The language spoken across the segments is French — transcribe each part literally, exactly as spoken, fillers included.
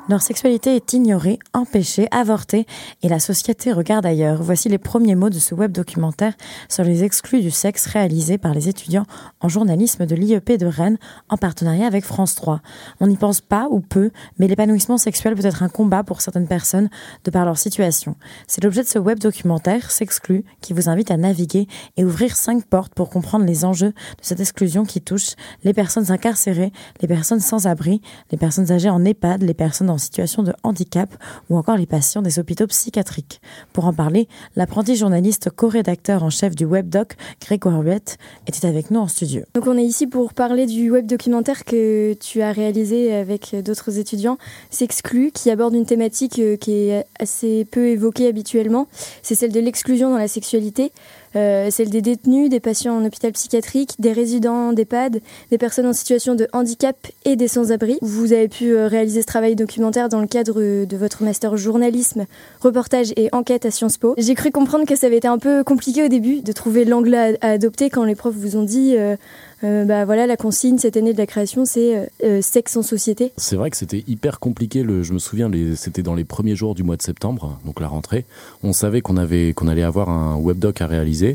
Leur sexualité est ignorée, empêchée, avortée et la société regarde ailleurs. Voici les premiers mots de ce web documentaire sur les exclus du sexe réalisé par les étudiants en journalisme de l'I E P de Rennes en partenariat avec France trois. On n'y pense pas ou peu, mais l'épanouissement sexuel peut être un combat pour certaines personnes de par leur situation. C'est l'objet de ce web documentaire, S'exclut, qui vous invite à naviguer et ouvrir cinq portes pour comprendre les enjeux de cette exclusion qui touche les personnes incarcérées, les personnes sans abri, les personnes âgées en EHPAD, les personnes en situation de handicap ou encore les patients des hôpitaux psychiatriques. Pour en parler, l'apprenti journaliste co-rédacteur en chef du webdoc, Grégoire Huette, était avec nous en studio. Donc on est ici pour parler du web documentaire que tu as réalisé avec d'autres étudiants, S'exclut, qui aborde une thématique qui est assez peu évoquée habituellement. C'est celle de l'exclusion dans la sexualité. Euh, celle des détenus, des patients en hôpital psychiatrique, des résidents d'EHPAD, des personnes en situation de handicap et des sans-abri. Vous avez pu euh, réaliser ce travail documentaire dans le cadre de votre master journalisme, reportage et enquête à Sciences Po. J'ai cru comprendre que ça avait été un peu compliqué au début de trouver l'angle à, à adopter quand les profs vous ont dit euh, euh, bah voilà, la consigne cette année de la création, c'est euh, euh, sexe en société. C'est vrai que c'était hyper compliqué. Le, je me souviens, les, c'était dans les premiers jours du mois de septembre, donc la rentrée. On savait qu'on avait qu'on allait avoir un webdoc à réaliser.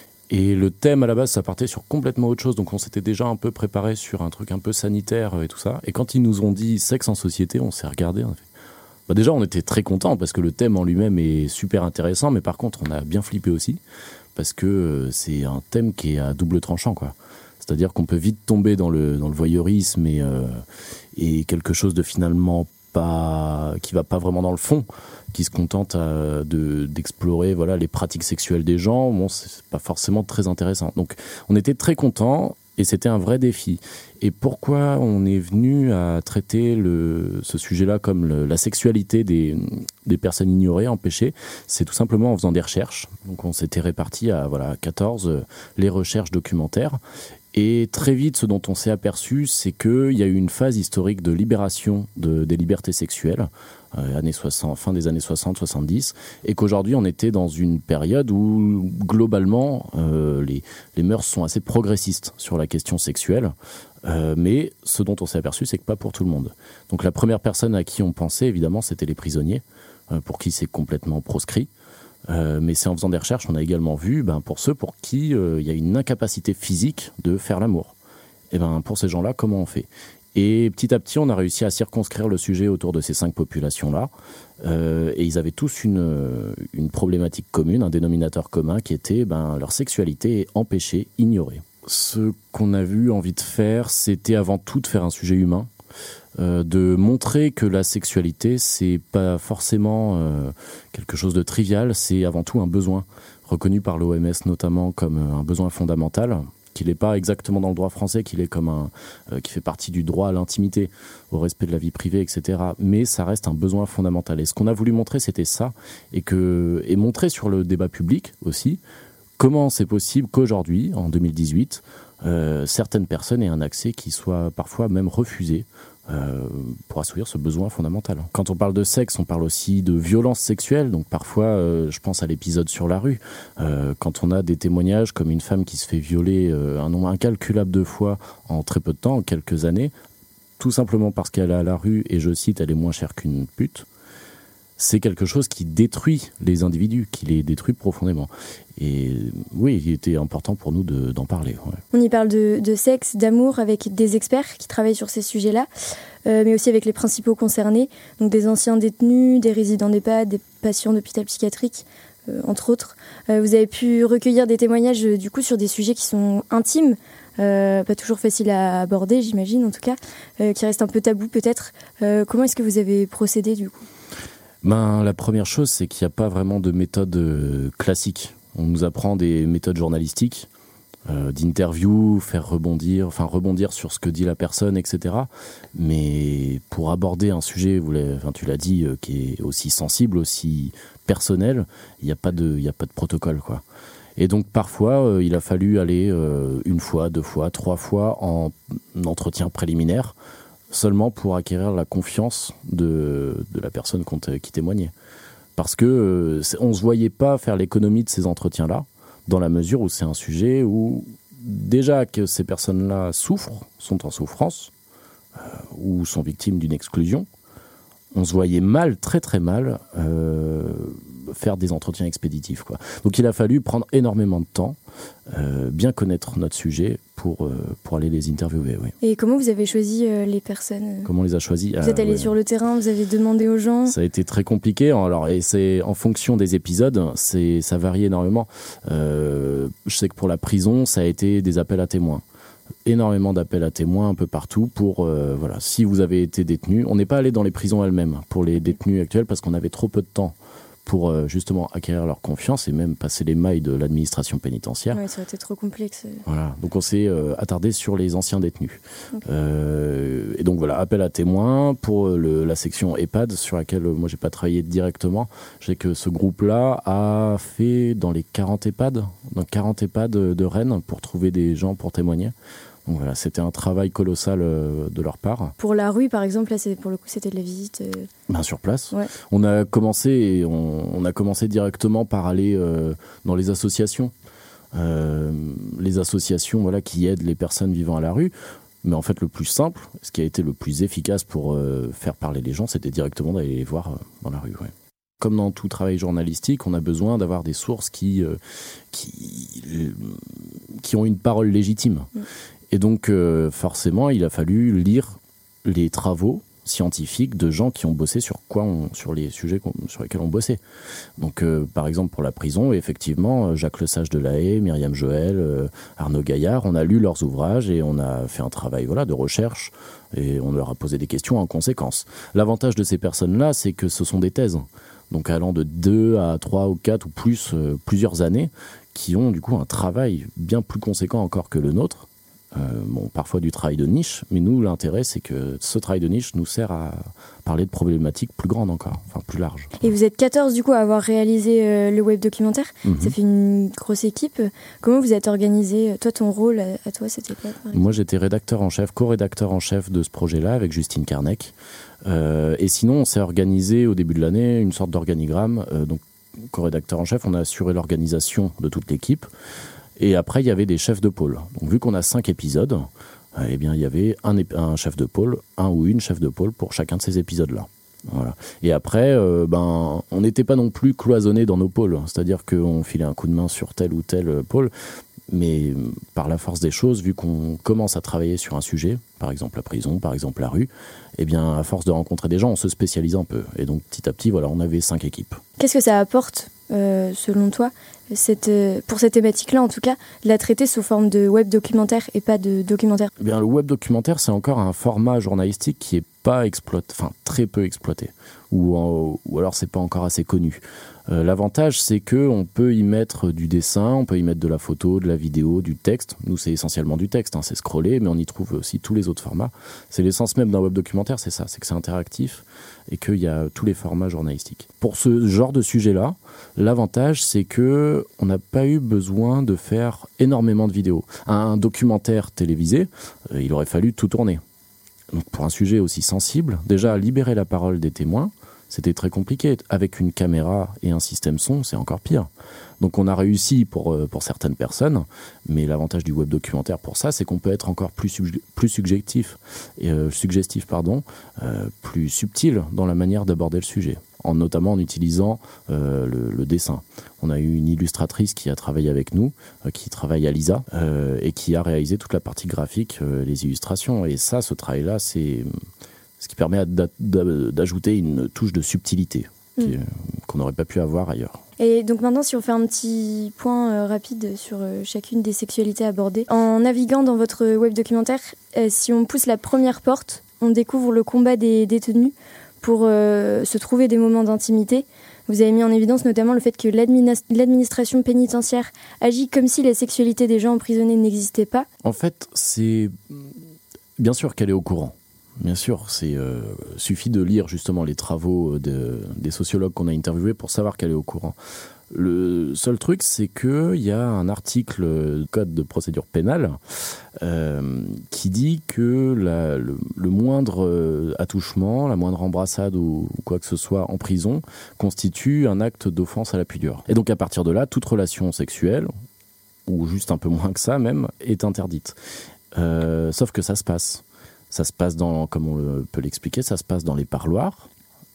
Et le thème à la base, ça partait sur complètement autre chose. Donc on s'était déjà un peu préparé sur un truc un peu sanitaire et tout ça. Et quand ils nous ont dit sexe en société, on s'est regardé. On a fait... bah déjà, on était très contents parce que le thème en lui-même est super intéressant. Mais par contre, on a bien flippé aussi parce que c'est un thème qui est à double tranchant, quoi. C'est-à-dire qu'on peut vite tomber dans le, dans le voyeurisme et, euh, et quelque chose de finalement pas, qui va pas vraiment dans le fond, qui se contente à, de, d'explorer voilà, les pratiques sexuelles des gens. Bon, c'est pas forcément très intéressant. Donc, on était très contents et c'était un vrai défi. Et pourquoi on est venu à traiter le, ce sujet-là comme le, la sexualité des, des personnes ignorées, empêchées? C'est tout simplement en faisant des recherches. Donc, on s'était répartis à voilà, quatorze euh, les recherches documentaires. Et très vite, ce dont on s'est aperçu, c'est qu'il y a eu une phase historique de libération de, des libertés sexuelles, euh, années soixante, fin des années soixante soixante-dix, et qu'aujourd'hui, on était dans une période où, globalement, euh, les, les mœurs sont assez progressistes sur la question sexuelle. Euh, mais ce dont on s'est aperçu, c'est que pas pour tout le monde. Donc la première personne à qui on pensait, évidemment, c'était les prisonniers, euh, pour qui c'est complètement proscrit. Euh, mais c'est en faisant des recherches, on a également vu, ben, pour ceux pour qui il euh, y a une incapacité physique de faire l'amour. Et ben, pour ces gens-là, comment on fait? Et petit à petit, on a réussi à circonscrire le sujet autour de ces cinq populations-là. Euh, et ils avaient tous une, une problématique commune, un dénominateur commun qui était ben, leur sexualité est empêchée, ignorée. Ce qu'on a eu envie de faire, c'était avant tout de faire un sujet humain. Euh, de montrer que la sexualité, c'est pas forcément euh, quelque chose de trivial, c'est avant tout un besoin, reconnu par l'O M S notamment comme un besoin fondamental, qu'il n'est pas exactement dans le droit français, qu'il est comme un, euh, qui fait partie du droit à l'intimité, au respect de la vie privée, et cetera. Mais ça reste un besoin fondamental. Et ce qu'on a voulu montrer, c'était ça, et, que, et montrer sur le débat public aussi, comment c'est possible qu'aujourd'hui, en deux mille dix-huit, euh, certaines personnes aient un accès qui soit parfois même refusé, Euh, pour assouvir ce besoin fondamental. Quand on parle de sexe, on parle aussi de violence sexuelle, donc parfois, euh, je pense à l'épisode sur la rue, euh, quand on a des témoignages comme une femme qui se fait violer euh, un nombre incalculable de fois en très peu de temps, en quelques années, tout simplement parce qu'elle est à la rue, et je cite, elle est moins chère qu'une pute, c'est quelque chose qui détruit les individus, qui les détruit profondément. Et oui, il était important pour nous de, d'en parler. Ouais. On y parle de, de sexe, d'amour avec des experts qui travaillent sur ces sujets-là, euh, mais aussi avec les principaux concernés, donc des anciens détenus, des résidents d'EHPAD, des patients d'hôpital psychiatrique, euh, entre autres. Euh, vous avez pu recueillir des témoignages euh, du coup sur des sujets qui sont intimes, euh, pas toujours faciles à aborder, j'imagine en tout cas, euh, qui restent un peu tabous peut-être. Euh, comment est-ce que vous avez procédé du coup ? Ben, la première chose, c'est qu'il n'y a pas vraiment de méthode euh, classique. On nous apprend des méthodes journalistiques, euh, d'interview, faire rebondir, enfin rebondir sur ce que dit la personne, et cetera. Mais pour aborder un sujet, vous l'avez, enfin, tu l'as dit, euh, qui est aussi sensible, aussi personnel, il n'y a pas de, il n'y a pas de protocole, quoi. Et donc parfois, euh, il a fallu aller euh, une fois, deux fois, trois fois en entretien préliminaire, seulement pour acquérir la confiance de, de la personne qui témoignait. Parce que euh, on ne se voyait pas faire l'économie de ces entretiens-là, dans la mesure où c'est un sujet où, déjà que ces personnes-là souffrent, sont en souffrance, euh, ou sont victimes d'une exclusion, on se voyait mal, très très mal, euh, faire des entretiens expéditifs, quoi. Donc il a fallu prendre énormément de temps, euh, bien connaître notre sujet pour, euh, pour aller les interviewer. Oui. Et comment vous avez choisi euh, les personnes ? Comment on les a choisis ? Vous êtes allé ouais. sur le terrain, vous avez demandé aux gens ? Ça a été très compliqué. Alors, et c'est en fonction des épisodes, c'est, ça varie énormément. Euh, je sais que pour la prison, ça a été des appels à témoins. Énormément d'appels à témoins un peu partout pour, euh, voilà, si vous avez été détenu. On n'est pas allé dans les prisons elles-mêmes pour les détenus actuels parce qu'on avait trop peu de temps pour euh, justement acquérir leur confiance et même passer les mailles de l'administration pénitentiaire. Oui, ça aurait été trop complexe. Voilà, donc on s'est euh, attardé sur les anciens détenus. Okay. Euh, et donc voilà, appel à témoins pour le, la section EHPAD sur laquelle euh, moi j'ai pas travaillé directement. Je sais que ce groupe-là a fait dans les quarante EHPAD, dans quarante EHPAD de Rennes pour trouver des gens pour témoigner. Donc voilà, c'était un travail colossal euh, de leur part. Pour la rue, par exemple, là, c'est, pour le coup, c'était de la visite euh... ben, sur place. Ouais. On a commencé et on, on a commencé directement par aller euh, dans les associations, euh, les associations, voilà, qui aident les personnes vivant à la rue. Mais en fait, le plus simple, ce qui a été le plus efficace pour euh, faire parler les gens, c'était directement d'aller les voir euh, dans la rue. Ouais. Comme dans tout travail journalistique, on a besoin d'avoir des sources qui, euh, qui, qui ont une parole légitime. Mm. Et donc, euh, forcément, il a fallu lire les travaux scientifiques de gens qui ont bossé sur quoi on, sur les sujets sur lesquels on bossait. Donc, euh, par exemple, pour la prison, effectivement, Jacques Lesage de La Haye, Myriam Joël, euh, Arnaud Gaillard, on a lu leurs ouvrages et on a fait un travail voilà, de recherche et on leur a posé des questions en conséquence. L'avantage de ces personnes-là, c'est que ce sont des thèses, donc allant de deux à trois ou quatre ou plus, euh, plusieurs années, qui ont du coup un travail bien plus conséquent encore que le nôtre. Euh, bon, parfois du travail de niche, mais nous, l'intérêt, c'est que ce travail de niche nous sert à parler de problématiques plus grandes encore, enfin plus larges. Et vous êtes quatorze du coup à avoir réalisé euh, le web documentaire. Mm-hmm. Ça fait une grosse équipe. Comment vous êtes organisé ? Toi, ton rôle à, à toi, c'était quoi ? Moi, j'étais rédacteur en chef, co-rédacteur en chef de ce projet-là avec Justine Carnec. Euh, et sinon, on s'est organisé au début de l'année une sorte d'organigramme. Euh, donc, co-rédacteur en chef, on a assuré l'organisation de toute l'équipe. Et après, il y avait des chefs de pôle. Donc, vu qu'on a cinq épisodes, euh, eh bien, il y avait un, ép- un chef de pôle, un ou une chef de pôle pour chacun de ces épisodes-là. Voilà. Et après, euh, ben, on n'était pas non plus cloisonnés dans nos pôles. C'est-à-dire qu'on filait un coup de main sur tel ou tel pôle. Mais par la force des choses, vu qu'on commence à travailler sur un sujet, par exemple la prison, par exemple la rue, eh bien, à force de rencontrer des gens, on se spécialise un peu. Et donc, petit à petit, voilà, on avait cinq équipes. Qu'est-ce que ça apporte, euh, selon toi, cette, euh, pour cette thématique-là, en tout cas, de la traiter sous forme de web documentaire et pas de documentaire ? Eh bien, le web documentaire, c'est encore un format journalistique qui est pas exploité, enfin très peu exploité, ou, en, ou alors c'est pas encore assez connu. Euh, l'avantage, c'est qu'on peut y mettre du dessin, on peut y mettre de la photo, de la vidéo, du texte. Nous, c'est essentiellement du texte, hein, c'est scroller, mais on y trouve aussi tous les autres formats. C'est l'essence même d'un web documentaire, c'est ça, c'est que c'est interactif et qu'il y a tous les formats journalistiques. Pour ce genre de sujet-là, l'avantage, c'est que on n'a pas eu besoin de faire énormément de vidéos. Un documentaire télévisé, euh, il aurait fallu tout tourner. Donc pour un sujet aussi sensible, déjà libérer la parole des témoins, c'était très compliqué. Avec une caméra et un système son, c'est encore pire. Donc on a réussi pour, pour certaines personnes, mais l'avantage du web documentaire pour ça, c'est qu'on peut être encore plus, sub, plus subjectif, et, euh, suggestif, pardon, euh, plus subtil dans la manière d'aborder le sujet, en, notamment en utilisant euh, le, le dessin. On a eu une illustratrice qui a travaillé avec nous, euh, qui travaille à l'I S A, euh, et qui a réalisé toute la partie graphique, euh, les illustrations. Et ça, ce travail-là, c'est ce qui permet d'ajouter une touche de subtilité mmh. qui, euh, qu'on n'aurait pas pu avoir ailleurs. Et donc maintenant, si on fait un petit point euh, rapide sur euh, chacune des sexualités abordées, en naviguant dans votre web documentaire, euh, si on pousse la première porte, on découvre le combat des détenus pour euh, se trouver des moments d'intimité. Vous avez mis en évidence notamment le fait que l'adminis- l'administration pénitentiaire agit comme si la sexualité des gens emprisonnés n'existait pas. En fait, c'est bien sûr qu'elle est au courant. Bien sûr, il euh, suffit de lire justement les travaux de, des sociologues qu'on a interviewés pour savoir qu'elle est au courant. Le seul truc, c'est qu'il y a un article code de procédure pénale euh, qui dit que la, le, le moindre attouchement, la moindre embrassade ou, ou quoi que ce soit en prison constitue un acte d'offense à la pudeur. Et donc à partir de là, toute relation sexuelle, ou juste un peu moins que ça même, est interdite. Euh, sauf que ça se passe. Ça se passe dans, comme on peut l'expliquer, ça se passe dans les parloirs,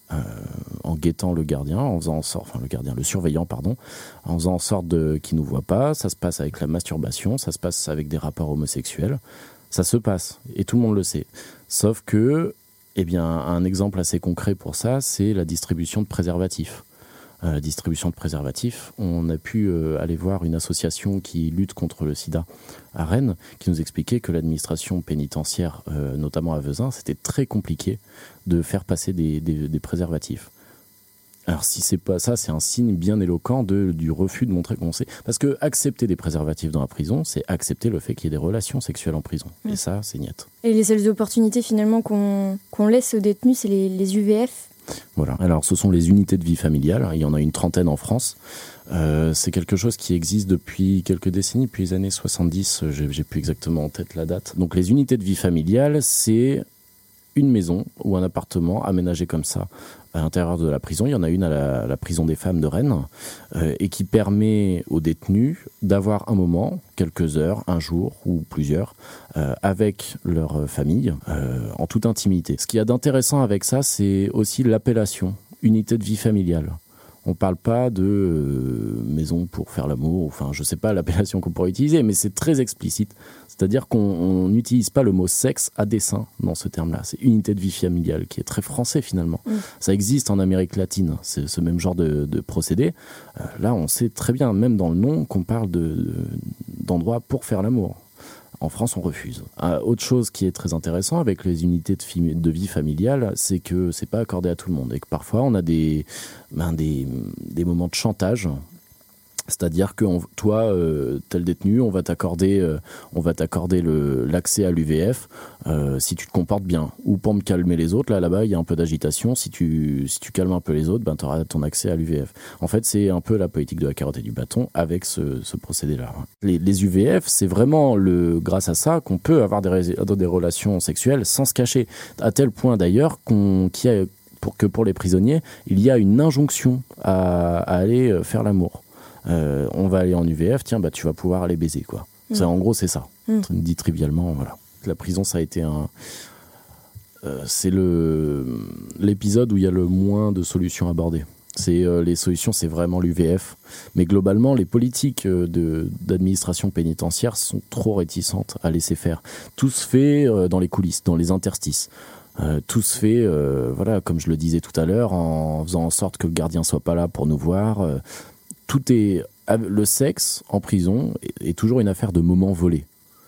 euh, en guettant le gardien, en faisant en sorte, enfin le gardien, le surveillant, pardon, en faisant en sorte de, qu'il ne nous voit pas. Ça se passe avec la masturbation, ça se passe avec des rapports homosexuels. Ça se passe, et tout le monde le sait. Sauf que, eh bien, un exemple assez concret pour ça, c'est la distribution de préservatifs. Euh, la distribution de préservatifs, on a pu euh, aller voir une association qui lutte contre le sida à Rennes, qui nous expliquait que l'administration pénitentiaire, euh, notamment à Vezins, c'était très compliqué de faire passer des, des, des préservatifs. Alors si c'est pas ça, c'est un signe bien éloquent de, du refus de montrer qu'on sait. Parce que accepter des préservatifs dans la prison, c'est accepter le fait qu'il y ait des relations sexuelles en prison. Mmh. Et ça, c'est niette. Et les seules opportunités finalement qu'on, qu'on laisse aux détenus, c'est les, les U V F. Voilà. Alors ce sont les unités de vie familiale. Il y en a une trentaine en France. Euh, c'est quelque chose qui existe depuis quelques décennies, depuis les années soixante-dix. J'ai, j'ai plus exactement en tête la date. Donc les unités de vie familiale, c'est une maison ou un appartement aménagé comme ça à l'intérieur de la prison. Il y en a une à la, à la prison des femmes de Rennes euh, et qui permet aux détenus d'avoir un moment, quelques heures, un jour ou plusieurs, euh, avec leur famille euh, en toute intimité. Ce qu'il y a d'intéressant avec ça, c'est aussi l'appellation unité de vie familiale. On ne parle pas de euh, maison pour faire l'amour, enfin je ne sais pas l'appellation qu'on pourrait utiliser, mais c'est très explicite. C'est-à-dire qu'on n'utilise pas le mot sexe à dessein dans ce terme-là. C'est unité de vie familiale, qui est très français finalement. Mmh. Ça existe en Amérique latine, c'est ce même genre de, de procédé. Euh, là, on sait très bien, même dans le nom, qu'on parle de, de, d'endroits pour faire l'amour. En France, on refuse. Euh, autre chose qui est très intéressant avec les unités de, fi- de vie familiale, c'est que c'est pas accordé à tout le monde et que parfois on a des, ben des, des moments de chantage. C'est-à-dire que on, toi, euh, tel détenu, on va t'accorder, euh, on va t'accorder le, l'accès à l'U V F euh, si tu te comportes bien. Ou pour me calmer les autres, là, là-bas, il y a un peu d'agitation. Si tu, si tu calmes un peu les autres, ben, tu auras ton accès à l'U V F. En fait, c'est un peu la politique de la carotte et du bâton avec ce, ce procédé-là. Les, les U V F, c'est vraiment le, grâce à ça qu'on peut avoir des, des relations sexuelles sans se cacher. À tel point d'ailleurs qu'on, qu'il y a, pour que pour les prisonniers, il y a une injonction à, à aller faire l'amour. Euh, on va aller en U V F, tiens, bah, tu vas pouvoir aller baiser, quoi. Mmh. C'est, en gros, c'est ça. Mmh. Dit trivialement, voilà. La prison, ça a été un... Euh, c'est le, l'épisode où il y a le moins de solutions abordées. C'est, euh, les solutions, c'est vraiment l'U V F. Mais globalement, les politiques de, d'administration pénitentiaire sont trop réticentes à laisser faire. Tout se fait euh, dans les coulisses, dans les interstices. Euh, tout se fait, euh, voilà, comme je le disais tout à l'heure, en faisant en sorte que le gardien soit pas là pour nous voir. Euh, Tout est, le sexe en prison est toujours une affaire de moments volés.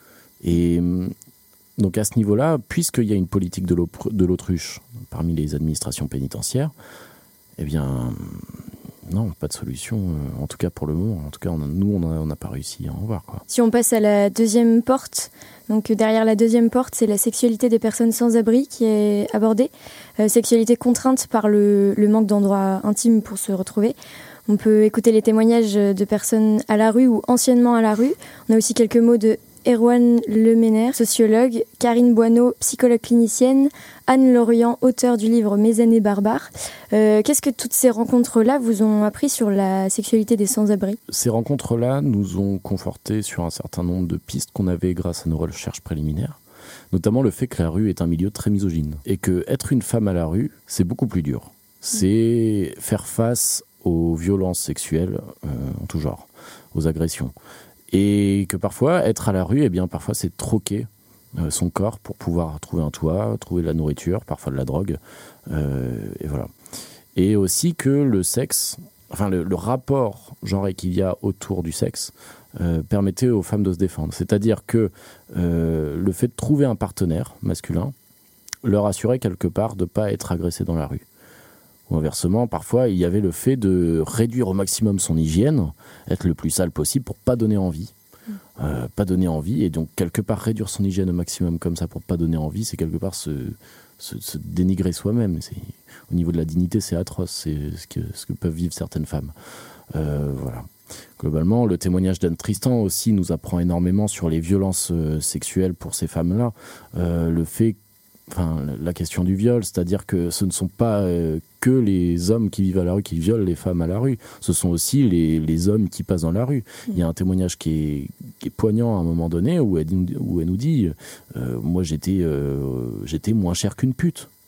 Et donc à ce niveau-là, puisqu'il y a une politique de, de l'autruche parmi les administrations pénitentiaires, eh bien, non, pas de solution, en tout cas pour le moment. En tout cas, on a, nous, on n'a pas réussi à en voir, quoi. Si on passe à la deuxième porte, donc derrière la deuxième porte, c'est la sexualité des personnes sans abri qui est abordée. Euh, sexualité contrainte par le, le manque d'endroits intimes pour se retrouver. On peut écouter les témoignages de personnes à la rue ou anciennement à la rue. On a aussi quelques mots de Erwan Lemener, sociologue, Karine Boineau, psychologue clinicienne, Anne Lorient, auteure du livre Mes années barbares. Euh, qu'est-ce que toutes ces rencontres-là vous ont appris sur la sexualité des sans-abri ? Ces rencontres-là nous ont conforté sur un certain nombre de pistes qu'on avait grâce à nos recherches préliminaires. Notamment le fait que la rue est un milieu très misogyne. Et que être une femme à la rue, c'est beaucoup plus dur. C'est faire face aux violences sexuelles euh, en tout genre, aux agressions. Et que parfois, être à la rue, eh bien, parfois, c'est troquer euh, son corps pour pouvoir trouver un toit, trouver de la nourriture, parfois de la drogue. Euh, et voilà. Et aussi que le sexe, enfin, le, le rapport genré qu'il y a autour du sexe euh, permettait aux femmes de se défendre. C'est-à-dire que euh, le fait de trouver un partenaire masculin leur assurait quelque part de ne pas être agressé dans la rue. Ou inversement, parfois, il y avait le fait de réduire au maximum son hygiène, être le plus sale possible pour pas donner envie. Euh, pas donner envie, et donc quelque part réduire son hygiène au maximum comme ça pour pas donner envie, c'est quelque part se, se, se dénigrer soi-même. C'est, au niveau de la dignité, c'est atroce, c'est ce que, ce que peuvent vivre certaines femmes. Euh, voilà. Globalement, le témoignage d'Anne Tristan aussi nous apprend énormément sur les violences euh, sexuelles pour ces femmes-là. Euh, le fait Enfin, la question du viol, c'est-à-dire que ce ne sont pas euh, que les hommes qui vivent à la rue qui violent les femmes à la rue, ce sont aussi les, les hommes qui passent dans la rue. Mmh. Il y a un témoignage qui est, qui est poignant à un moment donné où elle, où elle nous dit euh, « Moi, j'étais, euh, j'étais moins cher qu'une pute ».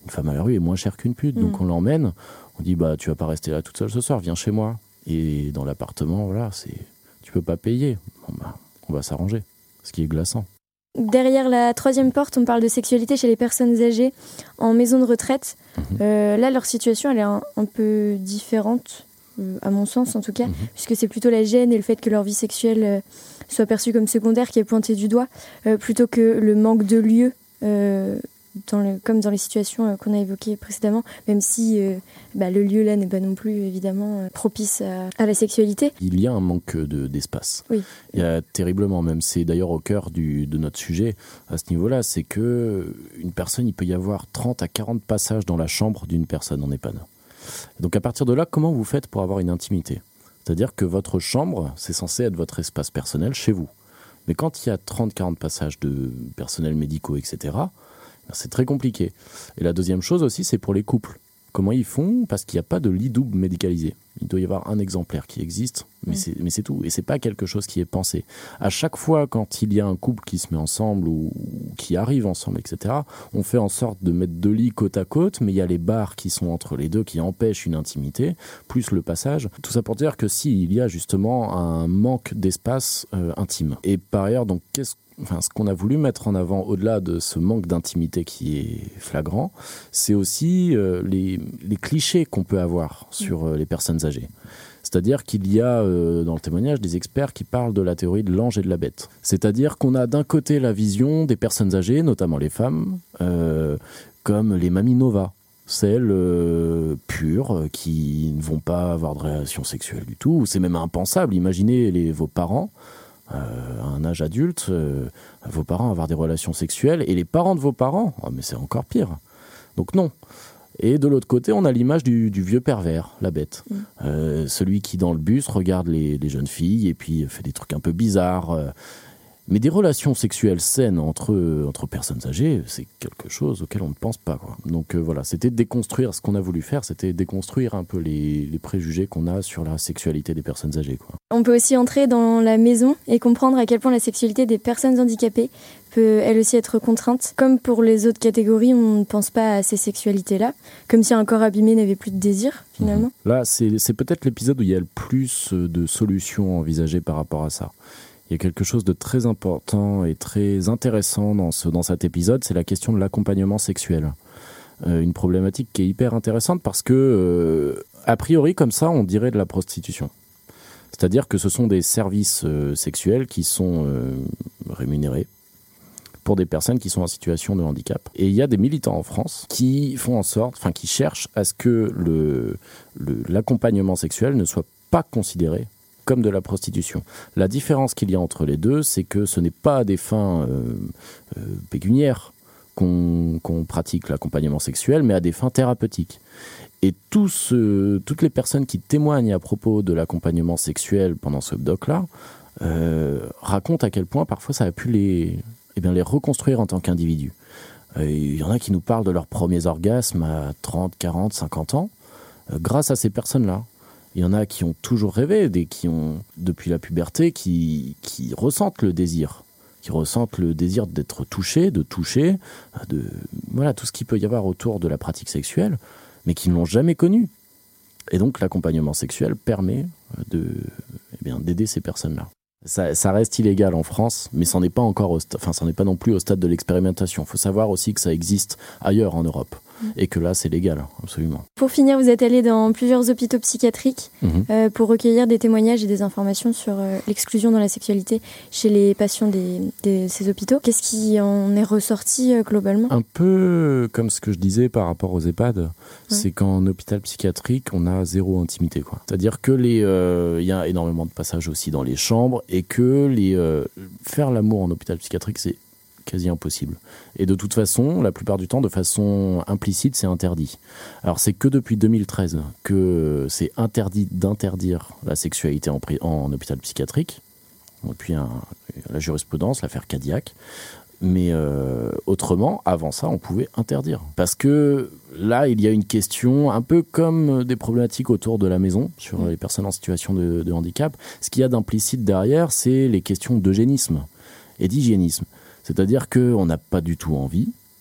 une femme à la rue est moins chère qu'une pute, mmh. donc on l'emmène, on dit bah tu vas pas rester là toute seule ce soir, viens chez moi. Et dans l'appartement, voilà, c'est tu peux pas payer, bon, bah, on va s'arranger, ce qui est glaçant. Derrière la troisième porte, on parle de sexualité chez les personnes âgées en maison de retraite. Mmh. Euh, là, leur situation, elle est un, un peu différente, euh, à mon sens en tout cas, mmh. puisque c'est plutôt la gêne et le fait que leur vie sexuelle euh, soit perçue comme secondaire qui est pointé du doigt, euh, plutôt que le manque de lieu, euh, dans le, comme dans les situations euh, qu'on a évoquées précédemment, même si euh, bah, le lieu là n'est pas non plus évidemment euh, propice à, à la sexualité. Il y a un manque de, d'espace. Oui. Il y a terriblement même. C'est d'ailleurs au cœur du, de notre sujet à ce niveau-là, c'est que une personne, il peut y avoir trente à quarante passages dans la chambre d'une personne en EHPAD. Donc à partir de là, comment vous faites pour avoir une intimité ? C'est-à-dire que votre chambre, c'est censé être votre espace personnel chez vous. Mais quand il y a trente à quarante passages de personnels médicaux, et cetera, c'est très compliqué. Et la deuxième chose aussi, c'est pour les couples. Comment ils font ? Parce qu'il n'y a pas de lit double médicalisé. Il doit y avoir un exemplaire qui existe, mais, mmh. c'est, mais c'est tout. Et c'est pas quelque chose qui est pensé. À chaque fois, quand il y a un couple qui se met ensemble ou, ou qui arrive ensemble, et cetera, on fait en sorte de mettre deux lits côte à côte, mais il y a les barres qui sont entre les deux qui empêchent une intimité, plus le passage. Tout ça pour dire que si, il y a justement un manque d'espace euh, intime. Et par ailleurs, donc, qu'est-ce Enfin, ce qu'on a voulu mettre en avant, au-delà de ce manque d'intimité qui est flagrant, c'est aussi euh, les, les clichés qu'on peut avoir sur euh, les personnes âgées. C'est-à-dire qu'il y a euh, dans le témoignage des experts qui parlent de la théorie de l'ange et de la bête. C'est-à-dire qu'on a d'un côté la vision des personnes âgées, notamment les femmes, euh, comme les mamies Nova. Celles euh, pures, euh, qui ne vont pas avoir de relations sexuelles du tout. C'est même impensable. Imaginez les, vos parents, Euh, à un âge adulte, euh, vos parents avoir des relations sexuelles, et les parents de vos parents, oh, mais c'est encore pire. Donc non. Et de l'autre côté, on a l'image du, du vieux pervers, la bête. Mmh. Euh, celui qui, dans le bus, regarde les, les jeunes filles et puis fait des trucs un peu bizarres. Euh, mais des relations sexuelles saines entre, entre personnes âgées, c'est quelque chose auquel on ne pense pas, quoi. Donc euh, voilà, c'était déconstruire, ce qu'on a voulu faire, c'était déconstruire un peu les, les préjugés qu'on a sur la sexualité des personnes âgées, quoi. On peut aussi entrer dans la maison et comprendre à quel point la sexualité des personnes handicapées peut elle aussi être contrainte. Comme pour les autres catégories, on ne pense pas à ces sexualités-là, comme si un corps abîmé n'avait plus de désir, finalement. Mmh. Là, c'est, c'est peut-être l'épisode où il y a le plus de solutions envisagées par rapport à ça. Il y a quelque chose de très important et très intéressant dans, ce, dans cet épisode, c'est la question de l'accompagnement sexuel. Euh, une problématique qui est hyper intéressante parce que, euh, a priori, comme ça, on dirait de la prostitution. C'est-à-dire que ce sont des services euh, sexuels qui sont euh, rémunérés pour des personnes qui sont en situation de handicap. Et il y a des militants en France qui font en sorte, enfin qui cherchent à ce que le, le, l'accompagnement sexuel ne soit pas considéré comme de la prostitution. La différence qu'il y a entre les deux, c'est que ce n'est pas à des fins euh, euh, pécuniaires qu'on, qu'on pratique l'accompagnement sexuel, mais à des fins thérapeutiques. Et tous, euh, toutes les personnes qui témoignent à propos de l'accompagnement sexuel pendant ce doc-là euh, racontent à quel point parfois ça a pu les, eh bien, les reconstruire en tant qu'individus. Euh, il y en a qui nous parlent de leurs premiers orgasmes à trente, quarante, cinquante ans, euh, grâce à ces personnes-là. Il y en a qui ont toujours rêvé, des qui ont, depuis la puberté, qui, qui ressentent le désir, qui ressentent le désir d'être touchés, de toucher, de, voilà, tout ce qu'il peut y avoir autour de la pratique sexuelle, mais qui ne l'ont jamais connu. Et donc l'accompagnement sexuel permet de, eh bien, d'aider ces personnes-là. Ça, ça reste illégal en France, mais ça n'est pas encore au sta- enfin, ça n'est pas non plus au stade de l'expérimentation. Il faut savoir aussi que ça existe ailleurs en Europe mmh. et que là, c'est légal, absolument. Pour finir, vous êtes allé dans plusieurs hôpitaux psychiatriques mmh. euh, pour recueillir des témoignages et des informations sur euh, l'exclusion dans la sexualité chez les patients des, de ces hôpitaux. Qu'est-ce qui en est ressorti euh, globalement ? Un peu comme ce que je disais par rapport aux EHPAD, mmh. c'est qu'en hôpital psychiatrique, on a zéro intimité, quoi. C'est-à-dire que les, euh, y a énormément de passages aussi dans les chambres. Et que les, euh, faire l'amour en hôpital psychiatrique, c'est quasi impossible. Et de toute façon, la plupart du temps, de façon implicite, c'est interdit. Alors, c'est que depuis deux mille treize que c'est interdit d'interdire la sexualité en, pri- en hôpital psychiatrique. Depuis un, la jurisprudence, l'affaire Cadillac. Mais euh, autrement, avant ça, on pouvait interdire. Parce que là, il y a une question, un peu comme des problématiques autour de la maison, sur les personnes en situation de, de handicap. Ce qu'il y a d'implicite derrière, c'est les questions d'eugénisme et d'hygiénisme. C'est-à-dire qu'on n'a pas du tout envie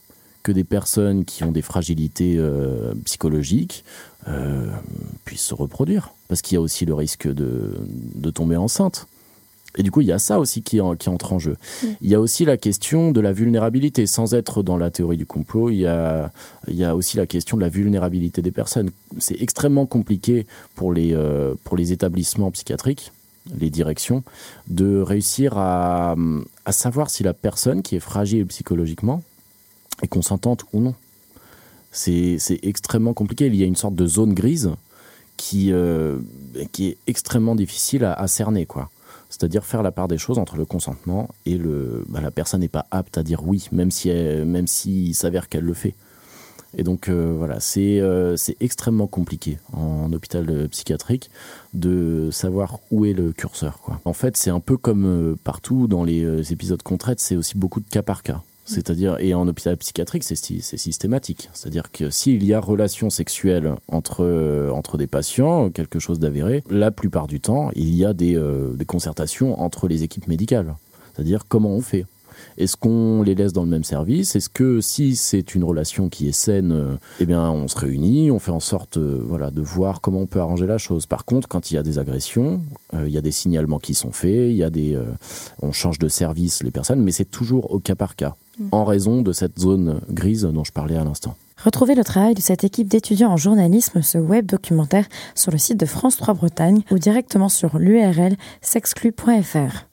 que des personnes qui ont des fragilités euh, psychologiques euh, puissent se reproduire. Parce qu'il y a aussi le risque de, de tomber enceinte. Et du coup, il y a ça aussi qui, en, qui entre en jeu. Mmh. Il y a aussi la question de la vulnérabilité. Sans être dans la théorie du complot, il y a, il y a aussi la question de la vulnérabilité des personnes. C'est extrêmement compliqué pour les, euh, pour les établissements psychiatriques, les directions, de réussir à, à savoir si la personne qui est fragile psychologiquement est consentante ou non. C'est, c'est extrêmement compliqué. Il y a une sorte de zone grise qui, euh, qui est extrêmement difficile à, à cerner, quoi. C'est-à-dire faire la part des choses entre le consentement et le, bah, la personne n'est pas apte à dire oui, même si elle, même s'il s'avère qu'elle le fait. Et donc euh, voilà, c'est, euh, c'est extrêmement compliqué en hôpital psychiatrique de savoir où est le curseur, quoi. En fait, c'est un peu comme euh, partout dans les euh, épisodes qu'on traite, c'est aussi beaucoup de cas par cas. C'est-à-dire, et en hôpital psychiatrique, c'est, c'est systématique. C'est-à-dire que s'il y a relation sexuelle entre, euh, entre des patients, quelque chose d'avéré, la plupart du temps, il y a des, euh, des concertations entre les équipes médicales. C'est-à-dire, comment on fait ? Est-ce qu'on les laisse dans le même service ? Est-ce que si c'est une relation qui est saine, euh, eh bien, on se réunit, on fait en sorte euh, voilà, de voir comment on peut arranger la chose. Par contre, quand il y a des agressions, euh, il y a des signalements qui sont faits, il y a des, euh, on change de service les personnes, mais c'est toujours au cas par cas, mmh. en raison de cette zone grise dont je parlais à l'instant. Retrouvez le travail de cette équipe d'étudiants en journalisme, ce web documentaire, sur le site de France trois Bretagne ou directement sur l'U R L sexclu point F R.